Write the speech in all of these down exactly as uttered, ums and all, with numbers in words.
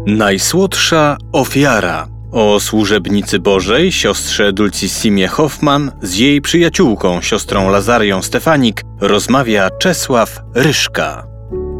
Najsłodsza ofiara. O służebnicy Bożej, siostrze Dulcissimie Hoffman, z jej przyjaciółką, siostrą Lazarią Stefanik, rozmawia Czesław Ryszka.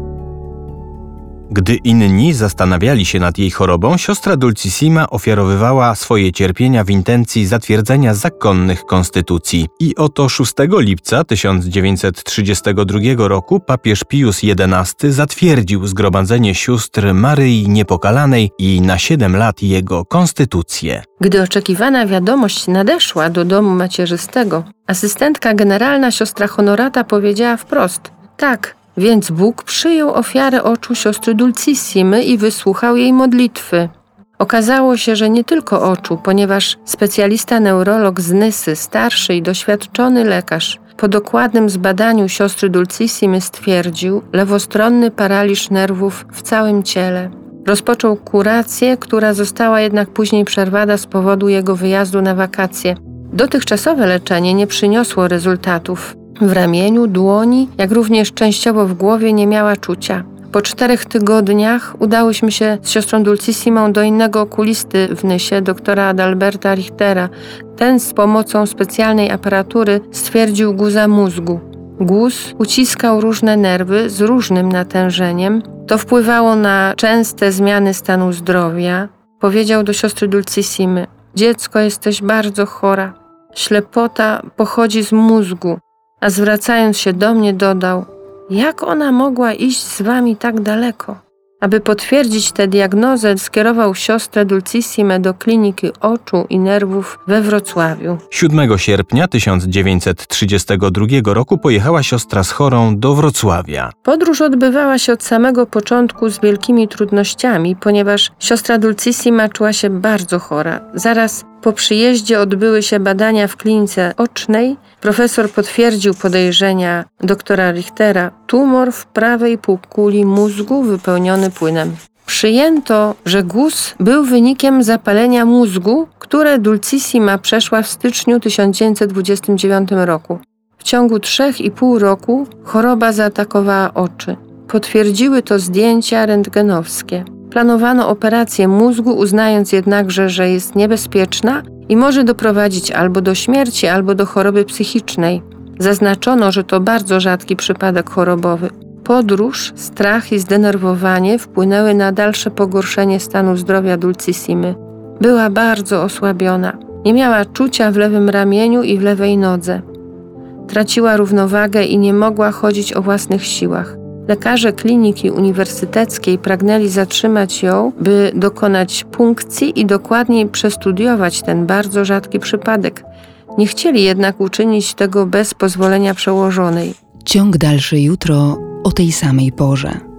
Gdy inni zastanawiali się nad jej chorobą, siostra Dulcissima ofiarowywała swoje cierpienia w intencji zatwierdzenia zakonnych konstytucji. I oto szóstego lipca tysiąc dziewięćset trzydziestego drugiego roku papież Pius jedenasty zatwierdził zgromadzenie sióstr Maryi Niepokalanej i na siedem lat jego konstytucję. Gdy oczekiwana wiadomość nadeszła do domu macierzystego, asystentka generalna siostra Honorata powiedziała wprost: tak, więc Bóg przyjął ofiarę oczu siostry Dulcissimy i wysłuchał jej modlitwy. Okazało się, że nie tylko oczu, ponieważ specjalista neurolog z Nysy, starszy i doświadczony lekarz, po dokładnym zbadaniu siostry Dulcissimy stwierdził lewostronny paraliż nerwów w całym ciele. Rozpoczął kurację, która została jednak później przerwana z powodu jego wyjazdu na wakacje. Dotychczasowe leczenie nie przyniosło rezultatów. W ramieniu, dłoni, jak również częściowo w głowie nie miała czucia. Po czterech tygodniach udałyśmy się z siostrą Dulcissimą do innego okulisty w Nysie, doktora Adalberta Richtera. Ten z pomocą specjalnej aparatury stwierdził guza mózgu. Guz uciskał różne nerwy z różnym natężeniem. To wpływało na częste zmiany stanu zdrowia. Powiedział do siostry Dulcissimy: dziecko, jesteś bardzo chora. Ślepota pochodzi z mózgu. A zwracając się do mnie dodał: jak ona mogła iść z wami tak daleko? Aby potwierdzić tę diagnozę, skierował siostrę Dulcissimę do kliniki oczu i nerwów we Wrocławiu. siódmego sierpnia tysiąc dziewięćset trzydziestego drugiego roku pojechała siostra z chorą do Wrocławia. Podróż odbywała się od samego początku z wielkimi trudnościami, ponieważ siostra Dulcissima czuła się bardzo chora. Zaraz po przyjeździe odbyły się badania w klinice ocznej. Profesor potwierdził podejrzenia doktora Richtera: tumor w prawej półkuli mózgu wypełniony płynem. Przyjęto, że guz był wynikiem zapalenia mózgu, które Dulcissima przeszła w styczniu tysiąc dziewięćset dwudziestego dziewiątego roku. W ciągu trzech i pół roku choroba zaatakowała oczy. Potwierdziły to zdjęcia rentgenowskie. Planowano operację mózgu, uznając jednakże, że jest niebezpieczna i może doprowadzić albo do śmierci, albo do choroby psychicznej. Zaznaczono, że to bardzo rzadki przypadek chorobowy. Podróż, strach i zdenerwowanie wpłynęły na dalsze pogorszenie stanu zdrowia Dulcissimy. Była bardzo osłabiona. Nie miała czucia w lewym ramieniu i w lewej nodze. Traciła równowagę i nie mogła chodzić o własnych siłach. Lekarze kliniki uniwersyteckiej pragnęli zatrzymać ją, by dokonać punkcji i dokładniej przestudiować ten bardzo rzadki przypadek. Nie chcieli jednak uczynić tego bez pozwolenia przełożonej. Ciąg dalszy jutro o tej samej porze.